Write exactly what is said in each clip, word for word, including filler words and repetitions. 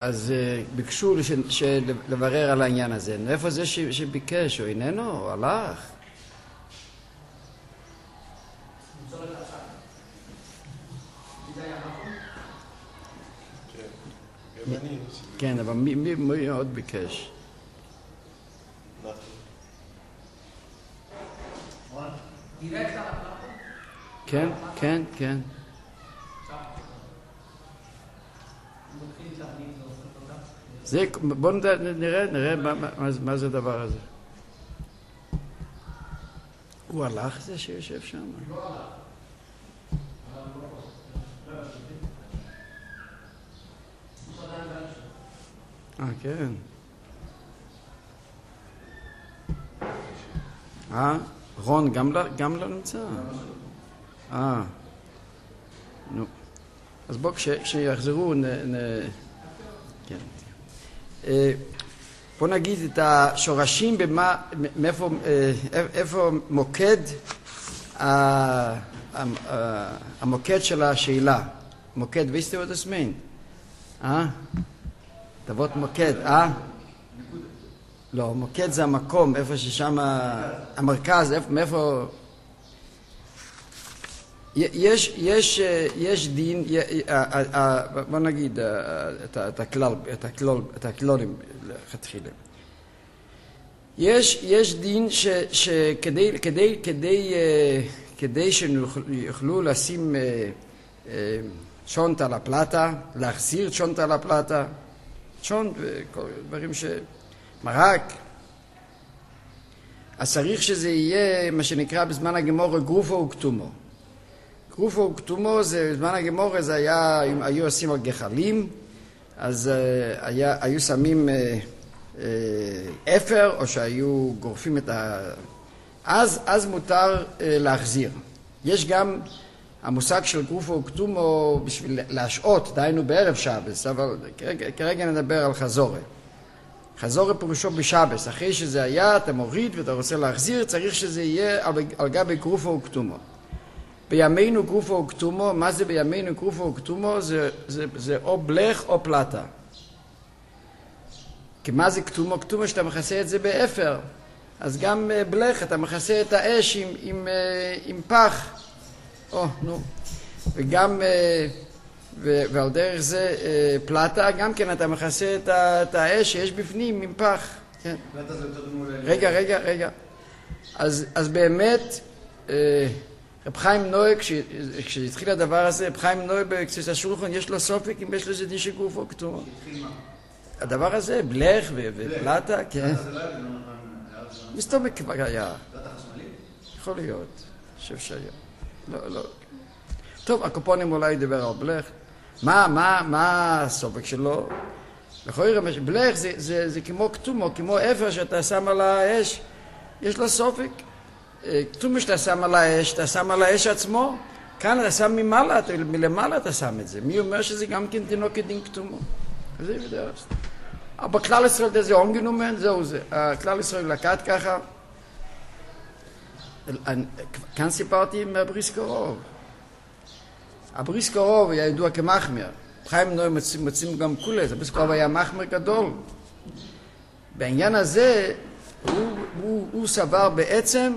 אז ביקשו לברר על העניין הזה. איפה זה שביקש? הוא איננו? הוא הלך? כן, אבל מי עוד ביקש? כן, כן, כן. זה, בואו נראה, נראה מה זה הדבר הזה. הוא הלך זה שיושב שם? אה, כן. אה, רון גם לא נמצא? אה, נו. אז בואו כשיחזרו נ... כן. בוא נגיד את השורשים במה, מאיפה, איפה מוקד, המוקד של השאלה. מוקד, wisst ihr was das meint? אה? תבות מוקד, אה? לא, מוקד זה המקום, איפה ששם, המרכז, מאיפה... יש, יש, יש דין, בוא נגיד את הכלל, את הכלל, את הכללים לכתחילה. יש, יש דין ש, שכדי, כדי, כדי, כדי שיוכלו לשים צ'ונט על הפלטה, להחזיר צ'ונט על הפלטה, צ'ונט וכל דברים ש... מרק, אז צריך שזה יהיה מה שנקרא בזמן הגמור גרופו וכתומו. גרופו וכתומו זה, בזמן הגמור זה היה, היו עושים על גחלים, אז היה, היו שמים אה, אה, אפר, או שהיו גורפים את ה... אז, אז מותר אה, להחזיר. יש גם המושג של גרופו וכתומו בשביל להשעות, דיינו בערב שבס, אבל כרגע, כרגע נדבר על חזורה. חזורה פירושו בשבס, אחרי שזה היה, אתה מוריד ואתה רוצה להחזיר, צריך שזה יהיה על, על גבי גרופו וכתומו. בימינו גרופו וכתומו, מה זה בימינו גרופו וכתומו? זה, זה, זה או בלך או פלטה. כי מה זה כתומו? כתומו שאתה מכסה את זה באפר. אז גם בלך, אתה מכסה את האש עם, עם, עם פח. או, נו. וגם, ו, ועל דרך זה פלטה, גם כן אתה מכסה את, ה, את האש שיש בפנים עם פח. כן. פלטה זה יותר דמול... רגע, רגע, רגע. אז, אז באמת... רב חיים נוי, כשהתחיל הדבר הזה, רב חיים נוי בקצת השולחן, יש לו סופק אם יש לו איזה דין של גרופו וכתומו. הדבר הזה, בלך ופלטה, כן. מסתובב כבר היה. פלטה חשמלית? יכול להיות, חושב שהיה. לא, לא. טוב, הקופונים אולי ידבר על בלך. מה, מה, מה הסופק שלו? בלך זה כמו כתומו, כמו אפר שאתה שם על האש, יש לו סופק. כתומו שאתה שם על האש, אתה שם על האש עצמו, כאן אתה שם ממעלה, מלמעלה אתה שם את זה. מי אומר שזה גם כן דינו כדין כתומו? זה בדרך. אבל כלל ישראל זה אונגנומן, זהו זה. כלל ישראל לקט ככה. כאן סיפרתי עם הבריסקרוב. הבריסקרוב היה ידוע כמחמר. חיים נוי מוצאים גם כולה, הבריסקרוב היה מחמר גדול. בעניין הזה, הוא, הוא, הוא סבר בעצם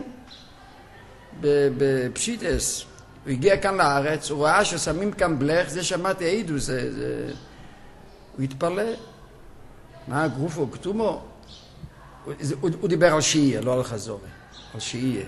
בפשיטס. הוא הגיע כאן לארץ, הוא ראה ששמים כאן בלך, זה שמעתי העידו, זה, זה... הוא התפלא. מה, גרופו, כתומו? הוא, הוא, הוא דיבר על שיעיה, לא על חזורה, על שיעיה.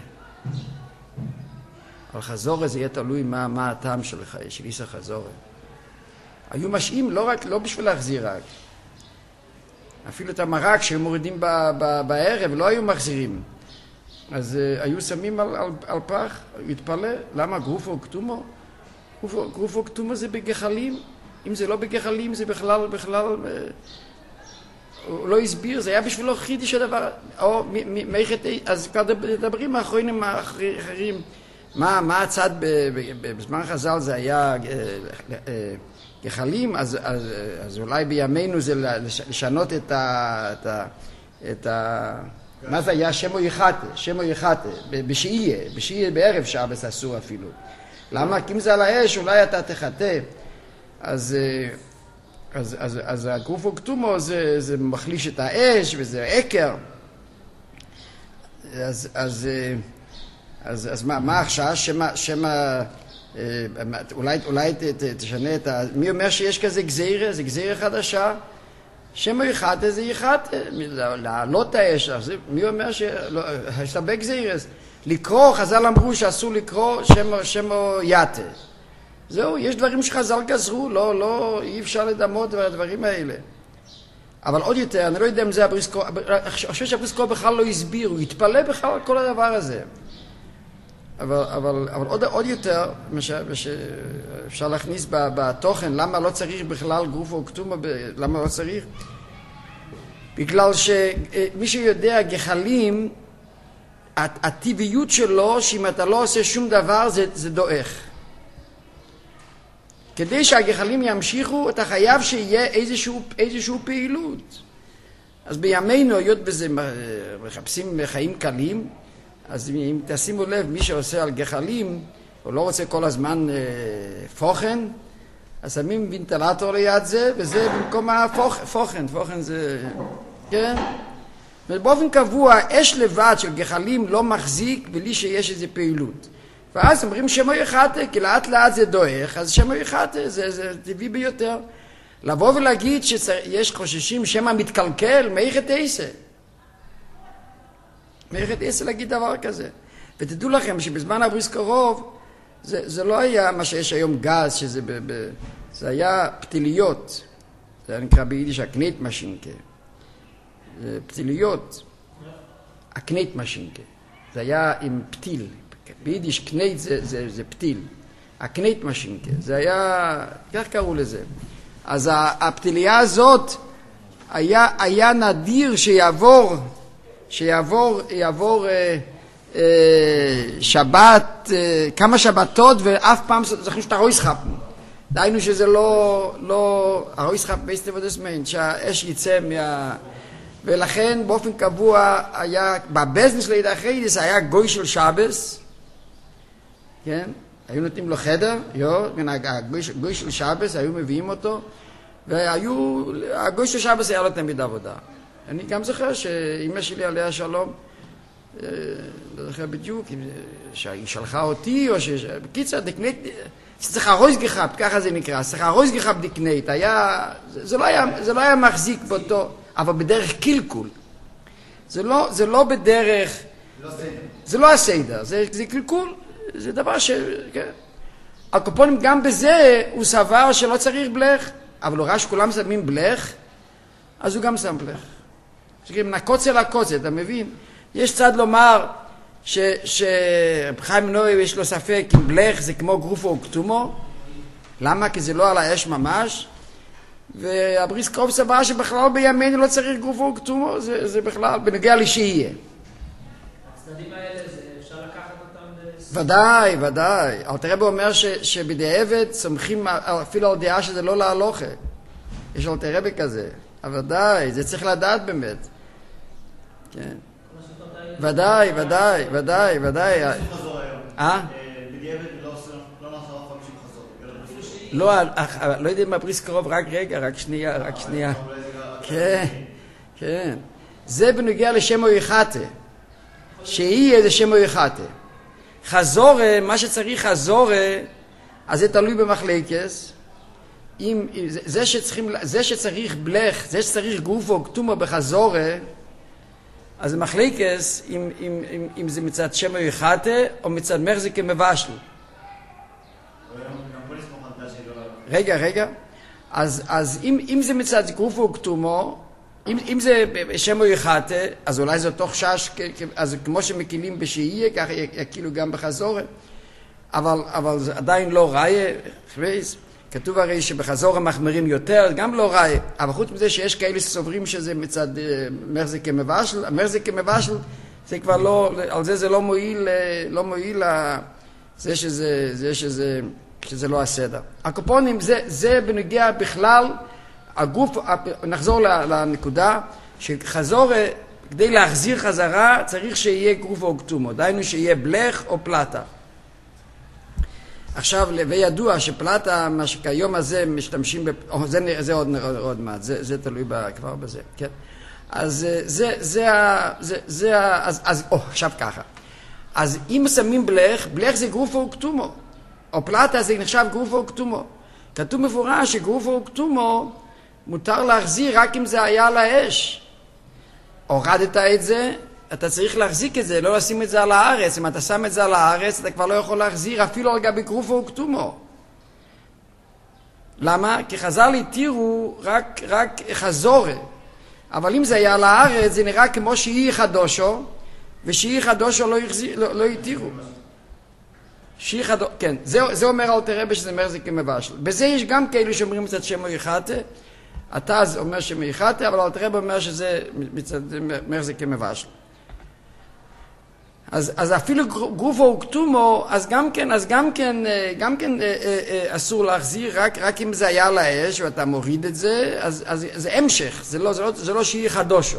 על חזורה זה יהיה תלוי מה, מה הטעם שלך, של איסה חזורה. היו משאים לא רק, לא בשביל להחזיר רק. אפילו את המרק שהם מורידים ב, ב, בערב, לא היו מחזירים. אז uh, היו שמים על, על, על פח, התפלא, למה גרופו כתומו? גרופו, גרופו כתומו זה בגחלים, אם זה לא בגחלים זה בכלל, בכלל, uh, הוא לא הסביר, זה היה בשבילו חידיש הדבר, או מייכת, אז כבר דברים האחרונים האחרים, מה, מה הצד, ב, ב, ב, בזמן חז"ל זה היה uh, uh, גחלים, אז, אז, אז אולי בימינו זה לשנות את ה... את ה, את ה מה זה היה? שמו יחתה, שמו יחתה, בשיעיה, בשיעיה בערב שבס אסור אפילו. למה? כי אם זה על האש, אולי אתה תחתה. אז, אז, אז, אז הגרופו כתומו זה, זה מחליש את האש וזה עקר. אז, אז, אז, אז מה, מה עכשיו? שמה, שמה, אולי, אולי ת, ת, תשנה את ה... מי אומר שיש כזה גזירה? זה גזירה חדשה? שמה יחתה זה יחתה, להעלות האש, מי אומר שיש הרבה גזירס? לקרוא, חז"ל אמרו שאסור לקרוא שמו, שמו יתה. זהו, יש דברים שחז"ל גזרו, לא, לא, אי אפשר לדמות בדברים האלה. אבל עוד יותר, אני לא יודע אם זה הבריסקו, אני חושב שהבריסקו בכלל לא הסביר, הוא התפלא בכלל על כל הדבר הזה. אבל, אבל, אבל עוד, עוד יותר, שאפשר להכניס בתוכן, למה לא צריך בכלל גרופו כתומו, למה לא צריך? בגלל שמי שיודע גחלים, הטבעיות שלו, שאם אתה לא עושה שום דבר, זה, זה דועך. כדי שהגחלים ימשיכו, אתה חייב שיהיה איזשהו, איזשהו פעילות. אז בימינו, היות בזה מחפשים חיים קלים, אז אם תשימו לב, מי שעושה על גחלים, הוא לא רוצה כל הזמן אה, פוכן, אז שמים וינטלטור ליד זה, וזה במקום הפוכן, פוכן זה, כן? ובאופן קבוע, אש לבד של גחלים לא מחזיק בלי שיש איזו פעילות. ואז אומרים שמו יחתה, כי לאט לאט זה דועך, אז שמו יחתה, זה, זה טבעי ביותר. לבוא ולהגיד שיש חוששים שמה מתקלקל, מאיכת עשה. מאיכת עשה להגיד דבר כזה. ותדעו לכם שבזמן הבריסקרוב, זה, זה לא היה מה שיש היום גז, שזה ב, ב, זה היה פתיליות. זה היה נקרא ביידיש הקנית משינקה. פתיליות. הקנית משינקה. זה היה עם פתיל. ביידיש קנית זה, זה, זה פתיל. הקנית משינקה. זה היה, כך קראו לזה. אז הפתיליה הזאת היה, היה נדיר שיעבור, שיעבור, יעבור אה, אה, שבת, אה, כמה שבתות, ואף פעם זוכרים שאתה רויס חפנו. דיינו שזה לא, לא, הרויס חפ בייסטי ודסמיין, שהאש יצא מה... ולכן באופן קבוע היה, בבזנס לידה אחרידיס היה גוי של שבס, כן? היו נותנים לו חדר, יו, הגוי של שבס, היו מביאים אותו, והיו, הגוי של שבס היה לו תמיד עבודה. אני גם זוכר שאמא שלי עליה שלום, לא זוכר בדיוק, שהיא שלחה אותי, או ש... בקיצר, דקנית, צריך הרויס גחב, ככה זה נקרא, צריך הרויס גחב דקנית, היה, זה לא היה, זה לא היה מחזיק באותו, אבל בדרך קלקול. זה לא, זה לא בדרך, זה לא הסדר, זה, זה קלקול, זה דבר ש... כן. הקופונים גם בזה הוא סבר שלא צריך בלך, אבל הוא ראה שכולם שמים בלך, אז הוא גם שם בלך. שכם נקוצה לקוצה, אתה מבין? יש צד לומר שחיים נוי יש לו ספק אם בלך זה כמו גרופו או כתומו. למה? כי זה לא על האש ממש. והבריס קרוב סבר שבכלל בימינו לא צריך גרופו או כתומו, זה, זה בכלל בנוגע לשיהיה. הצדדים האלה אפשר לקחת אותם? ודאי, ודאי. אלתר רבי אומר ש, שבדיעבד סומכים אפילו על דעה שזה לא להלוכה. יש אלתר רבי כזה. אבל ודאי, זה צריך לדעת באמת. כן. ודאי, ודאי, ודאי, ודאי. אה? בדיעבד לא נעשה אף פעם של חזור. לא, לא יודע מה בריס קרוב, רק רגע, רק שנייה, רק שנייה. כן, כן. זה בנוגע לשמו יחתה. שיהיה זה שמו יחתה. חזורה, מה שצריך חזורה, אז זה תלוי במחלקס. אם, זה, שצריכים, זה שצריך בלך, זה שצריך גופו כתומו בחזורה, אז זה מחלקס אם, אם, אם, אם זה מצד שמו יחתה או מצד מחזיקה מבשל. רגע, רגע. אז, אז אם, אם זה מצד גופו כתומו, אם, אם זה שמו יחתה, אז אולי זה תוך שש, אז כמו שמקילים בשיהיה, ככה יקילו גם בחזורה. אבל, אבל זה עדיין לא ראיה, חוויז. כתוב הרי שבחזור המחמרים יותר, גם לא ראי, אבל חוץ מזה שיש כאלה סוברים שזה מצד מרזיקה מבשל, המרזיקה מבשל זה כבר לא, על זה זה לא מועיל, לא מועיל זה שזה, זה שזה, שזה לא הסדר. הקופונים זה, זה בנגיע בכלל, הגוף, נחזור לנקודה, שחזור, כדי להחזיר חזרה צריך שיהיה גוף או כתומו, דיינו שיהיה בלך או פלטה. עכשיו, וידוע שפלטה, מה שכיום הזה משתמשים, בפ... או, זה, זה עוד, עוד מעט, זה, זה תלוי ב, כבר בזה, כן? אז זה, זה, ה, זה, זה, ה, אז, אז, או, עכשיו ככה. אז אם שמים בלך, בלך זה גרופו וכתומו, או פלטה זה נחשב גרופו וכתומו. כתוב מפורש שגרופו וכתומו מותר להחזיר רק אם זה היה על האש. הורדת את זה, אתה צריך להחזיק את זה, לא לשים את זה על הארץ. אם אתה שם את זה על הארץ, אתה כבר לא יכול להחזיר אפילו על גבי גרופו וכתומו. למה? כי חז"ל התירו רק, רק חזורה. אבל אם זה היה על הארץ, זה נראה כמו שהיא חדושו, ושהיא חדושו לא, יחזיר, לא, לא התירו. שהיא חדושו, כן, זה, זה אומר אל תראה שזה מרזק מבשל. בזה יש גם כאלו שאומרים מצד שם מריחתה, אתה אומר שמריחתה, אבל אל תראה אומר שזה מצד מרזק מבשל. אז, אז אפילו גרופו וכתומו, אז גם כן, אז גם כן, גם כן אה, אה, אה, אסור להחזיר, רק, רק אם זה היה על האש ואתה מוריד את זה, אז, אז זה המשך, זה לא, זה לא, זה לא שהיא חדושו.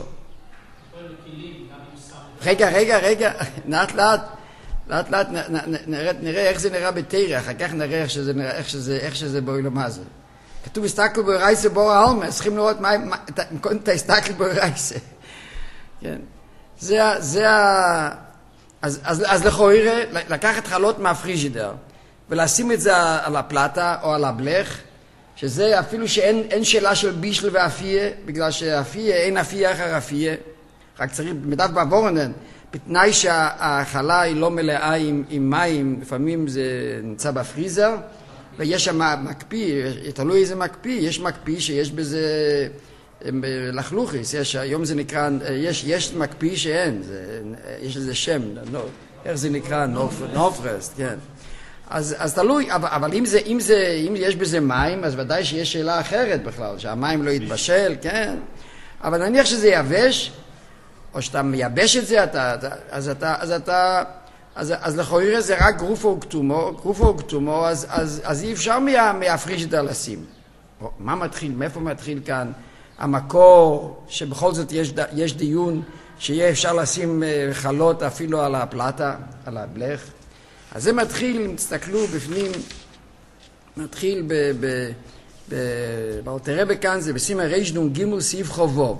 רגע, רגע, רגע, לאט לאט, לאט לאט נראה, נראה איך זה נראה בתרא, אחר כך נראה איך שזה, איך שזה, איך שזה באוילום הזה. כתוב הסתכל ברייסה בור העלמה, צריכים לראות מה, קודם אתה הסתכל ברייסה. כן. זה, זה ה... אז, אז, אז לכאורה, לקחת חלות מהפריג'ידר, ולשים את זה על הפלטה או על הבלך, שזה אפילו שאין אין שאלה של בישל ואפיה, בגלל שאפיה, אין אפיה אחר אפיה, רק צריך, מדף בעבורנן, בתנאי שהחלה היא לא מלאה עם, עם מים, לפעמים זה נמצא בפריזר, ויש שם מקפיא, תלוי איזה מקפיא, יש מקפיא שיש בזה לחלוכיס, יש, היום זה נקרא, יש, יש מקפיא שאין, זה, יש לזה שם, לא, איך זה נקרא? נופ, נופרסט, כן. אז, אז תלוי, אבל, אבל אם זה, אם זה, אם יש בזה מים, אז ודאי שיש שאלה אחרת בכלל, שהמים לא יתבשל, כן. אבל נניח שזה יבש, או שאתה מייבש את זה, אתה, אתה, אז אתה, אז אתה, אז, אז לכאורה זה רק גרופו וכתומו, גרופו וכתומו, אז, אז, אז אי אפשר מה, מהפריג'ידר לשים. מה מתחיל, מאיפה מתחיל כאן המקור, שבכל זאת יש, יש דיון, שיהיה אפשר לשים חלות אפילו על הפלטה, על הבלך. אז זה מתחיל, אם תסתכלו בפנים, מתחיל ב... ב, ב אבל תראה בכאן, זה בסימן ריש נון גימל סעיף חובוב.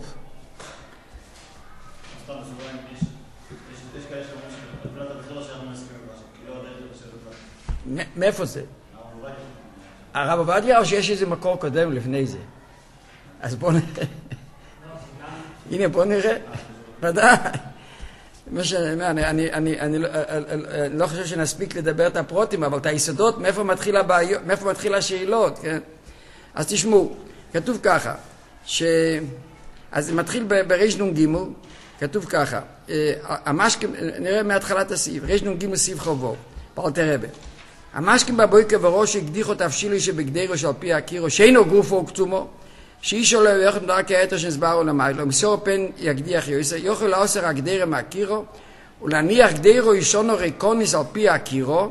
מאיפה זה? הרב עובדיה או שיש איזה מקור קודם לפני זה? אז בואו נראה. הנה בואו נראה. ודאי. אני לא חושב שנספיק לדבר את הפרוטים, אבל את היסודות, מאיפה מתחיל הבעיות, מאיפה מתחיל השאלות, כן? אז תשמעו, כתוב ככה, אז זה מתחיל בריש נון גימל, כתוב ככה, נראה מהתחלת הסעיף, ריש נון גימל סעיף חובו, פרטי רבה. המשקים בבויקה וראש הקדיחו תפשילו שבגדירו שעל פי הקירו, שאינו גרופו וכתומו, שאיש עולה ויחד מדבר כהתר שנסברו למיילו, מסור פן יקדיח יויסר, יוכל לעשר הגדירה מהקירו, ולהניח גדירו ישונו ריקוניס על פי הקירו,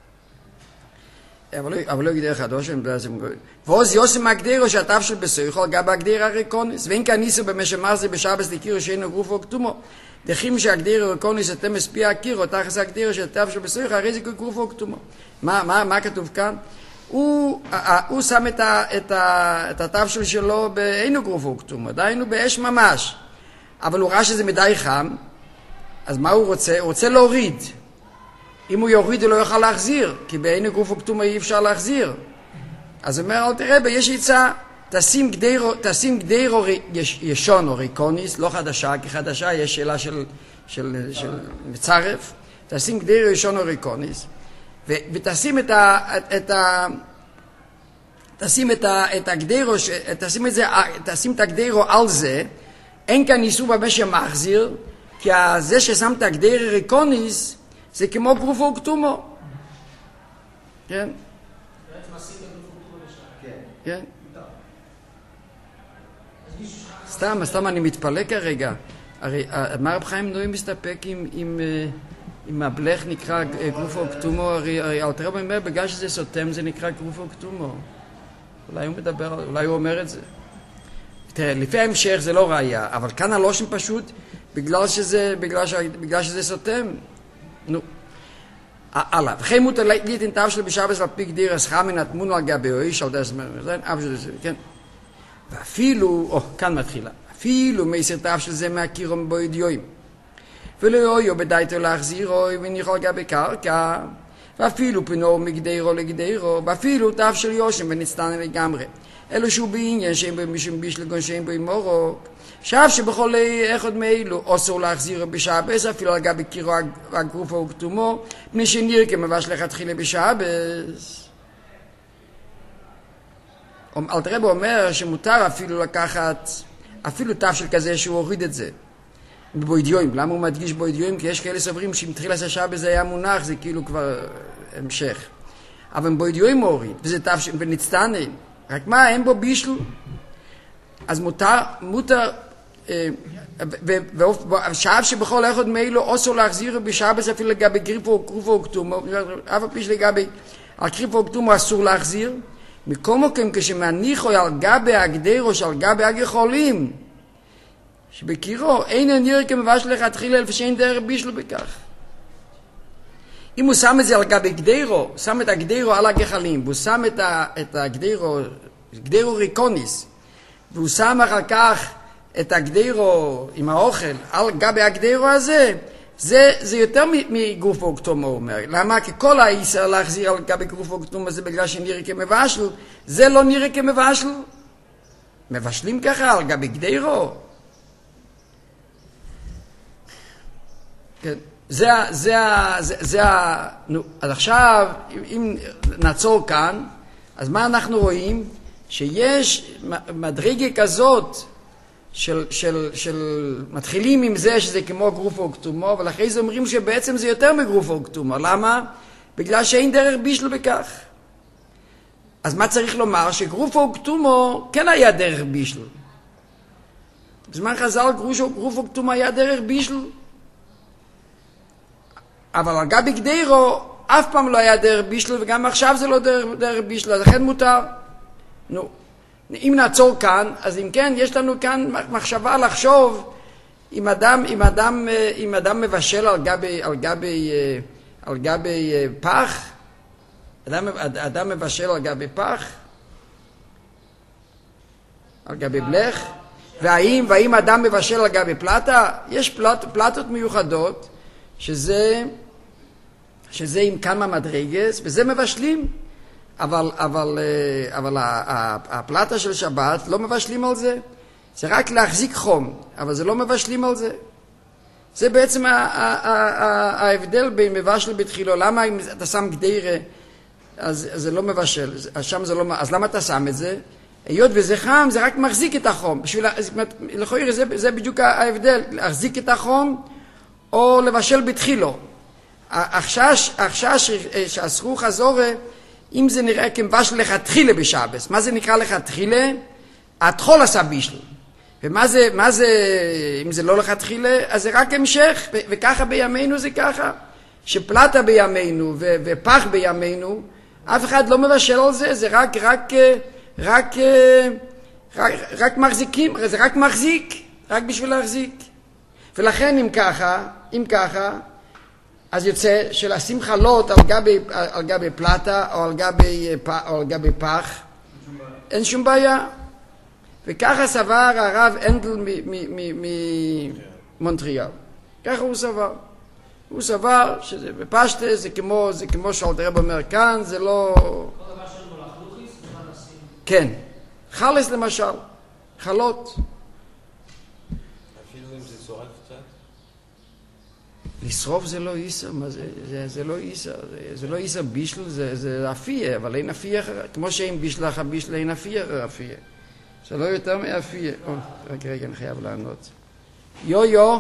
אבל לא יגדיר חדוש, ועוז יוסם הגדירו שהתפשל בסויכו, על גב הגדירה ריקוניס, ואין כאן ניסו במשמר זה בשבס לקירו שאינו גרופו וכתומו, דחים שהגדירו ריקוניס אתם מספי הקירו, תחס הגדירו שהתפשל בסויכו, הרי זה גרופו וכתומו. מה, מה, מה כתוב כאן? הוא, הוא שם את, ה, את, ה, את התבשל שלו באינו גרופו וכתומו, דיינו באש ממש. אבל הוא ראה שזה מדי חם, אז מה הוא רוצה? הוא רוצה להוריד. אם הוא יוריד הוא לא יוכל להחזיר, כי באינו גרופו וכתומו אי אפשר להחזיר. אז הוא אומר, אל תראה, יש עצה, תשים גדירו, תשים גדירו יש, ישון או ריקוניס, לא חדשה, כי חדשה יש שאלה של, של, של מצרף, תשים גדירו ישון או ריקוניס, ו- ותשים את ה... את ה תשים את ה... את הגדירו, תשים את זה, תשים את הגדירו על זה, אין כאן איסור במשך מחזיר, כי זה ששמת הגדירו ריקוניס, זה כמו גרופו וכתומו. כן? כן. סתם, סתם אני מתפלא כרגע. הרי מה רב חיים נוי מסתפק עם... עם אם הבלך נקרא גרופו וכתומו, הרי אלתר רבי אומר, בגלל שזה סותם זה נקרא גרופו וכתומו. אולי הוא מדבר, אולי הוא אומר את זה. תראה, לפי ההמשך זה לא ראייה, אבל כאן הלושן פשוט, בגלל שזה, בגלל, ש, בגלל שזה סותם. נו. הלאה. וכן מותר ליטין תבשל בשבס על פי גדיר אז חמין התמון על גבי אויש, על דרך זמן, כן? ואפילו, או, כאן מתחילה, אפילו מייסר תבשל זה מהקירום בו ידיועים. ולא יויו בדייתו להחזירו, וניחו על גבי קרקע, ואפילו פינו מגדירו לגדירו, ואפילו תבשל יושם ונצטן לגמרי. אלו שהוא בעניין שאין בו משום בישלגון שאין בו מורוק, שאף שבכל אחד מאלו אוסר להחזירו בשבס, אפילו על גבי קירו הגרופו וכתומו, מפני שנראה כמבש לכתחילה בשבס. אלתרבה אומר שמותר אפילו לקחת, אפילו תבשל כזה שהוא הוריד את זה. בבוידיועים, למה הוא מדגיש בוידיועים? כי יש כאלה סוברים שאם תחילה השבס זה היה מונח, זה כאילו כבר המשך. אבל בבוידיועים הוא הוריד, וזה תבשל, ונצטנן. רק מה, אין בו בישל? אז מותר, מותר, ושאף שבכל אחד מאלו אוסר להחזיר בשבס אפילו לגבי גריפו או כתומו, אף הפיש לגבי הקריפו או כתומו אסור להחזיר, מכל מקום כשמניחו על גבי הגדרו שעל גבי הגחולים, שבקירו אין הנראה כמבש לכתחילה אלף שאין דרך בישל בכך. אם הוא שם את זה על גבי גדרו, שם את הגדרו על הגחלים, והוא שם את, ה, את הגדרו, גדרו ריקוניס, והוא שם אחר כך את הגדרו עם האוכל על גבי הגדרו הזה, זה, זה יותר מגוף אוקטומו, הוא אומר. למה? כי כל האיסר להחזיר על גבי גוף אוקטומו זה בגלל שנראה כמבשל, זה לא נראה כמבשל. מבשלים ככה על גבי גדרו. כן. זה, זה, זה, זה, נו, אז עכשיו, אם נעצור כאן, אז מה אנחנו רואים? שיש מדרגה כזאת של, של, של, מתחילים עם זה שזה כמו גרוף או כתומו, אבל אחרי זה אומרים שבעצם זה יותר מגרוף או כתומו. למה? בגלל שאין דרך בישל בכך. אז מה צריך לומר? שגרוף או כתומו כן היה דרך בישל. בזמן חז"ל גרוף או כתומו היה דרך בישל. אבל על גבי גדרו אף פעם לא היה דרך בישל, וגם עכשיו זה לא דרך, דרך בישל, אז לכן מותר. נו, אם נעצור כאן, אז אם כן, יש לנו כאן מחשבה לחשוב, אם אדם, אם אדם, אם אדם מבשל על גבי, על גבי, על גבי פח, אדם, אדם מבשל על גבי פח, על גבי בלך, והאם, והאם אדם מבשל על גבי פלטה, יש פלט, פלטות מיוחדות, שזה, שזה עם כמה מדרגס, וזה מבשלים, אבל, אבל, אבל הפלטה של שבת לא מבשלים על זה, זה רק להחזיק חום, אבל זה לא מבשלים על זה. זה בעצם ההבדל בין מבשל בתחילו. למה אם אתה שם גדירה, אז זה לא מבשל, אז, שם זה לא, אז למה אתה שם את זה? היות וזה חם, זה רק מחזיק את החום. בשביל, לכאורה, זה, זה בדיוק ההבדל, להחזיק את החום, או לבשל בתחילו. החשש, החשש שאסרו חזורה, אם זה נראה כמבשל לכתחילה בשבס. מה זה נקרא לכתחילה? התחול עשה בישל. ומה זה, מה זה, אם זה לא לכתחילה, אז זה רק המשך, ו- וככה בימינו זה ככה. שפלטה בימינו ו- ופח בימינו, אף אחד לא מבשל על זה, זה רק, רק, רק, רק, רק מחזיקים, זה רק מחזיק, רק בשביל להחזיק. ולכן אם ככה, אם ככה, אז יוצא שלשים חלות על גבי, על גבי פלטה או על גבי, או על גבי פח, אין שום בעיה. וככה סבר הרב אנדל ממונטריאל. ככה הוא סבר. הוא סבר שזה בפשטה, זה כמו, זה כמו שאלתרבה אומר כאן, זה לא... כל דבר שאין בו לחלוכיס, מה נשים? כן. חלס למשל, חלות. אפילו אם זה שורף קצת? לשרוף זה לא איסר, מה זה, זה, זה לא איסר, זה, זה לא איסר בישל, זה, זה אפיה, אבל אין אפיה, כמו שאין בישל אחר בישל, אין אפיה אחר אפיה. זה לא יותר מאפיה. או, רק רגע, אני חייב לענות. יו יו.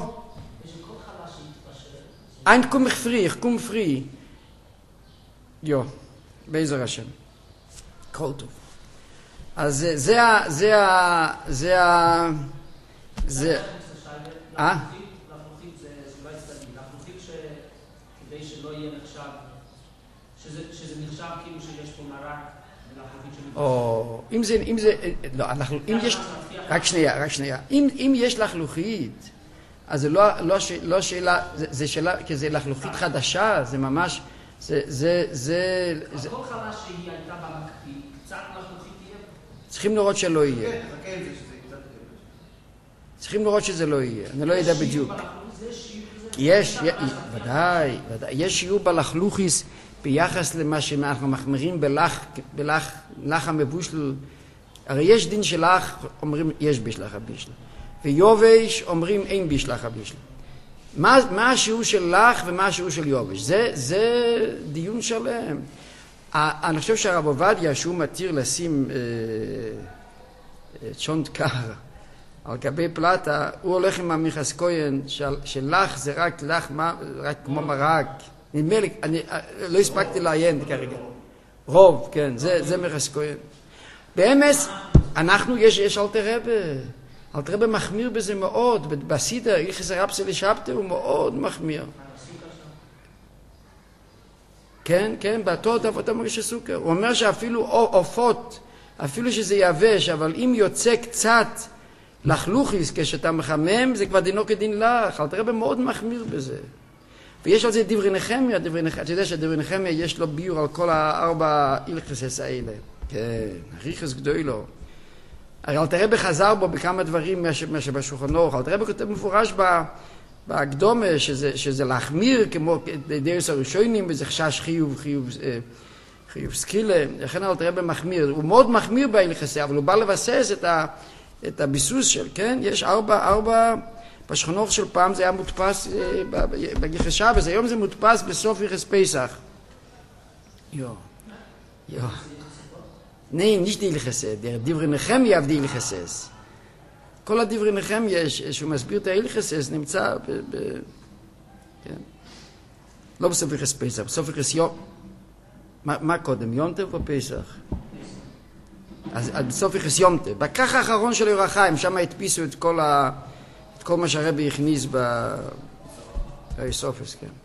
אין קום פרי, קום פרי. יו, בעזר השם. כל טוב. אז זה, זה, זה, זה, זה, זה, אה? לחלוכית זה לא הצטלמי. לחלוכית שכדי שלא יהיה נחשב, שזה נחשב כאילו שיש פה מרק ולחלוכית שמתחשב. או, אם זה, אם זה, לא, אנחנו, אם יש, רק שנייה, רק שנייה. אם, אם יש לחלוכית, אז זה לא, לא, לא שאלה, זה, זה שאלה, כי זה לחלוכית חדשה, זה ממש, זה, זה, זה... זה... כל חלה שהיא הייתה במקפיא, קצת לחלוכית תהיה? צריכים לראות שלא יהיה. חכה עם זה שזה קצת... צריכים לראות שזה לא יהיה. אני לא יודע בדיוק. יש, ודאי, ודאי. יש שיעור בלחלוכיס ביחס למה שאנחנו מחמירים בלח, בלח, לח המבושל. הרי יש דין של לח, אומרים יש בישלח הבישל. ויובש אומרים אין בישלח הבישל. מה, מה השיעור של לח ומה השיעור של יובש? זה, זה דיון שלם. אני חושב שהרב עובדיה, שהוא מתיר לשים אה, צ'ונט קר על גבי פלטה, הוא הולך עם המיכס כהן של, של לח זה רק לח, רק כמו מרק. נדמה לי, אני לא הספקתי לעיין כרגע. רוב, כן, זה, זה מיכס כהן. באמס, אנחנו, יש, יש אלתר רבי. אלתר רבי מחמיר בזה מאוד. בסידר, הלכות רבסה לשבתא, הוא מאוד מחמיר. כן, כן, באותו אתה מרגיש סוכר. הוא אומר שאפילו עופות, אפילו שזה יבש, אבל אם יוצא קצת לחלוכיס כשאתה מחמם, זה כבר דינו כדין לך. אלתר רבי מאוד מחמיר בזה. ויש על זה דברי נחמיה, דברי נחמיה. אתה יודע שדברי נחמיה יש לו ביור על כל הארבע הלכות האלה. כן, ריכס גדולו. הרי אלתר רבי חזר בו בכמה דברים מה שבשולחן אורך. אלתר רבי כותב מפורש בהקדומה שזה, שזה להחמיר כמו דרס הראשונים, וזה חשש חיוב, חיוב, חיוב סקילה. לכן אלתר רבי מחמיר. הוא מאוד מחמיר בהלכות, אבל הוא בא לבסס את, ה, את הביסוס של, כן? יש ארבע, ארבע, בשולחן אורך של פעם זה היה מודפס בגיחס שבס, היום זה מודפס בסוף יחס פסח. יו, יו. Nein, nicht die Ilchese, der Divri Nehemia auf die Ilchese. כל הדברי נחמיה שהוא מסביר את ההלכס נמצא ב... ב... כן. לא בסוף יחס פסח, בסוף יחס יום... מה, מה קודם, יונטב או פסח? אז, אז בסוף יחס יומטב. בכך האחרון של אור החיים, שם הדפיסו את כל, ה... את כל מה שהרבי הכניס ב... באיסופס, כן.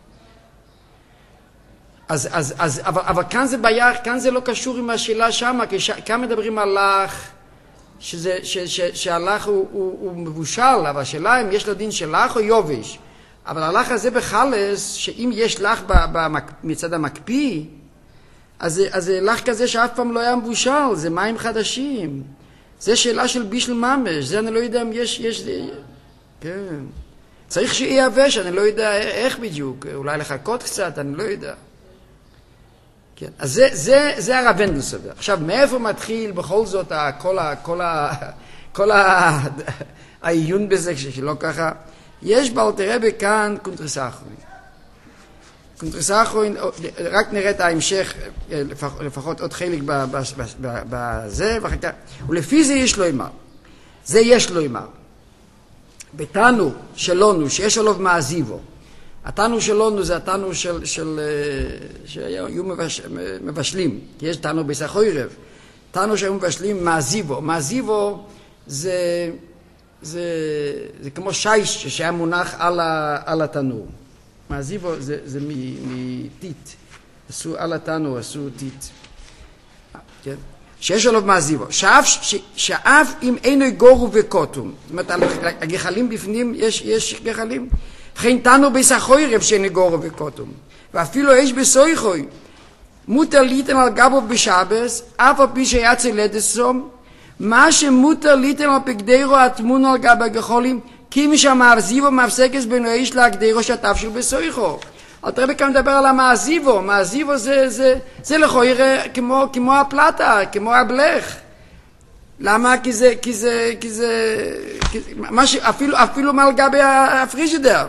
אז, אז, אז, אבל, אבל כאן זה בעיה, כאן זה לא קשור עם השאלה שמה, כי ש... כאן מדברים על לח, שזה, ש, ש, שהלח הוא, הוא, הוא מבושל, אבל השאלה אם יש לו דין של לח או יובש. אבל הלח הזה בחלס, שאם יש לח במק... מצד המקפיא, אז, אז זה לח כזה שאף פעם לא היה מבושל, זה מים חדשים. זה שאלה של בישל ממש, זה אני לא יודע אם יש, יש, כן. צריך שיהיה יבש, אני לא יודע איך בדיוק, אולי לחכות קצת, אני לא יודע. כן, אז זה, זה, זה הרב ונדל סובר. עכשיו, מאיפה מתחיל בכל זאת כל ה, כל ה, כל ה, העיון בזה, שלא ככה? יש באלתר רבי כאן קונטרס אחרון. קונטרס אחרון, רק נראה את ההמשך, לפחות, לפחות עוד חלק בזה, ולפי זה יש לו אימר. זה יש לו אימר. בתנו שלנו, שיש עליו מעזיבו. התנו שלנו זה התנו של, של, שהיו מבש, מבשלים, כי יש תנו בסחוירב. תנו שהיו מבשלים מעזיבו. מעזיבו זה, זה, זה כמו שיש שהיה מונח על, ה, על התנור. מעזיבו זה, זה מטיט. עשו על התנור, עשו טיט. כן? שיש עליו מעזיבו. שאף, ש, שאף אם אינו גורו וקוטום. זאת אומרת, על הגחלים בפנים יש, יש גחלים. וכן תנו בסחוירב שנגורו וקוטום. ואפילו יש בסויחוי. מותר ליטן על גבו בשבס, אף על פי שיצא לדסום, מה שמותר ליטן על פקדירו התמונו על גב הגחולים, כי משם העזיבו מפסקס בין האיש להגדירו שטף של בסויחו. אלתר רבי כאן מדבר על המעזיבו. מעזיבו זה, זה, זה לחוירה כמו, כמו הפלטה, כמו הבלך. למה? כי זה, כי זה, כי זה, כי זה מה ש, אפילו, אפילו מעל גבי הפריג'ידר.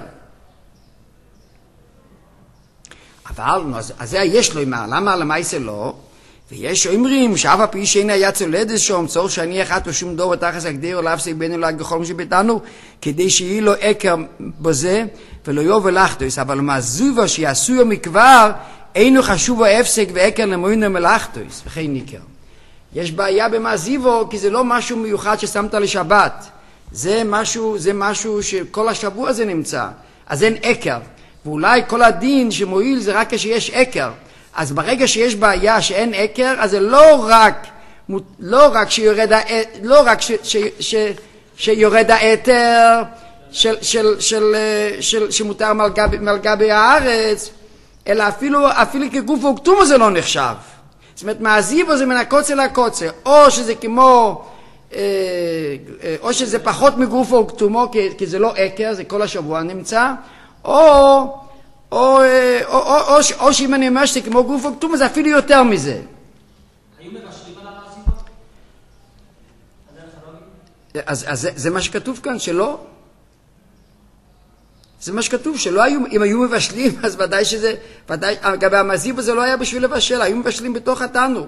אבל, אז, אז זה יש לו אימר, למה למעשה לא? ויש אומרים שאף על פי שאין היה צולדת שום, צורך שאני אחת או שום דור ותחס הגדיר להפסיק בינו להגחול שבתנו, כדי שיהיה לו עקר בזה, ולא יובל לחתוס. אבל מעזיבו שיעשו מכבר, אינו חשוב ההפסק ועקר למוינו מלחתוס, וכן ניכר. יש בעיה במעזיבו, כי זה לא משהו מיוחד ששמת לשבת. זה משהו, זה משהו שכל השבוע זה נמצא. אז אין עקר. ואולי כל הדין שמועיל זה רק כשיש עקר. אז ברגע שיש בעיה שאין עקר, אז זה לא רק, לא רק שיורד, לא רק ש, ש, ש, שיורד העתר של, של, של, של, שמותר מעל גבי הארץ, אלא אפילו, אפילו כגוף וכתומו זה לא נחשב. זאת אומרת, מהזיבו זה מן הקוצה לקוצה, או שזה כמו, או שזה פחות מגוף וכתומו, כי, כי זה לא עקר, זה כל השבוע נמצא, או, או, או, או, או, או שאם אני אומר שזה כמו גוף וכתומו, זה אפילו יותר מזה. היו מבשלים על המעזיבות? אז, אז זה, זה מה שכתוב כאן, שלא? זה מה שכתוב, שלא היו, אם היו מבשלים, אז ודאי שזה, ודאי, גם המזיבו זה לא היה בשביל לבשל, היו מבשלים בתוך התנור.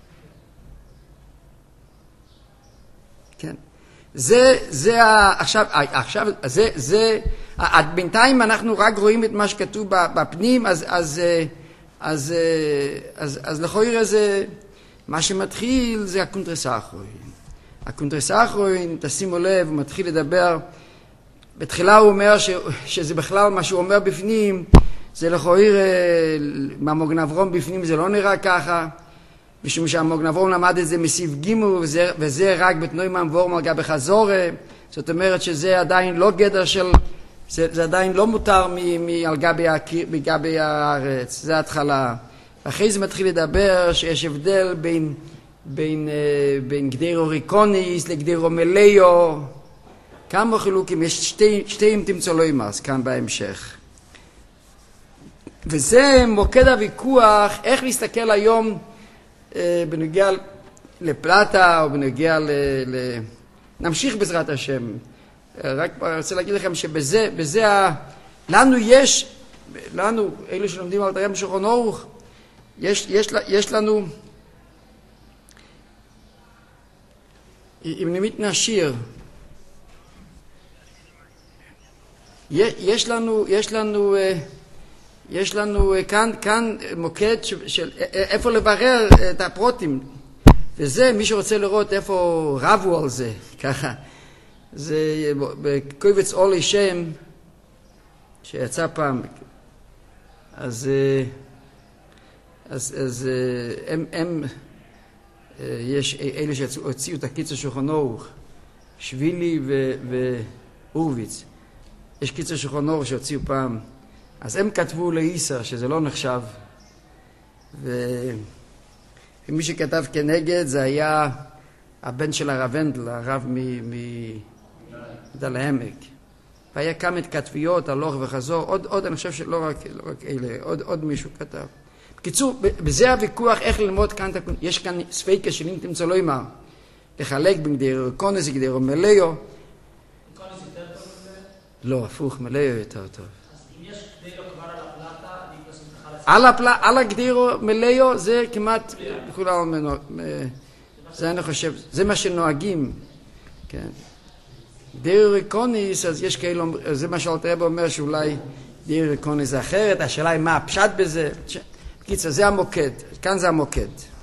כן. זה, זה, עכשיו, עכשיו, זה, זה, בינתיים אנחנו רק רואים את מה שכתוב בפנים, אז, אז, אז, אז, אז לכאורה זה, מה שמתחיל זה הקונטרס האחרון. הקונטרס האחרון, תשימו לב, הוא מתחיל לדבר, בתחילה הוא אומר ש, שזה בכלל מה שהוא אומר בפנים, זה לכאורה, מהמוגן אברום בפנים זה לא נראה ככה, משום שהמוגן אברום למד את זה מסיף גימו, וזה, וזה רק בתנוי ממבור מלגה בחזורה, זאת אומרת שזה עדיין לא גדר של, זה, זה עדיין לא מותר מגבי הארץ, זה ההתחלה. אחרי זה מתחיל לדבר שיש הבדל בין, בין, בין גדרו ריקוניס לגדרו מליו, כמה חילוקים, יש שתי, שתיים תמצא לא ימאס, כאן בהמשך. וזה מוקד הוויכוח, איך להסתכל היום אה, בנוגע לפלטה, או בנוגע ל... ל... נמשיך בעזרת השם. רק רוצה להגיד לכם שבזה, בזה ה... לנו יש, לנו, אלו שלומדים על תרם שולחן ערוך, יש, יש, יש לנו, אם נמית נשיר, יש לנו, יש לנו, יש לנו כאן, כאן מוקד של איפה לברר את הפרוטים, וזה מי שרוצה לראות איפה רבו על זה, ככה, זה בקובץ אולי שם שיצא פעם, אז, אז, אז הם, הם, יש אלה שהוציאו את הקיצור שולחן ערוך, שבילי והורוביץ, יש קיצור שולחן ערוך שהוציאו פעם, אז הם כתבו לאיסר שזה לא נחשב, ו... ומי שכתב כנגד זה היה הבן של הרב הנדל, הרב מדל העמק, והיה כמה כתביות הלוך וחזור, עוד, עוד אני חושב שלא רק, לא רק אלה, עוד, עוד מישהו כתב. בקיצור, בזה הוויכוח איך ללמוד כאן, יש כאן ספיקה של אם תמצא לא אמר, לחלק בין גדרו קונס וגדרו מליו. קונס יותר טוב מזה? לא, הפוך, מליו יותר טוב. אז אם יש גדרו כבר על הפלטה, אני פשוט תוכל לספר. על הפלטה, על הגדרו מליו זה כמעט, כולם, זה אני חושב, זה מה שנוהגים, כן. גדרו קונס, אז יש כאלו, זה מה שאלתר רבי אומר שאולי גדרו קונס זה אחרת, השאלה היא מה הפשט בזה, בקיצור, זה המוקד, כאן זה המוקד.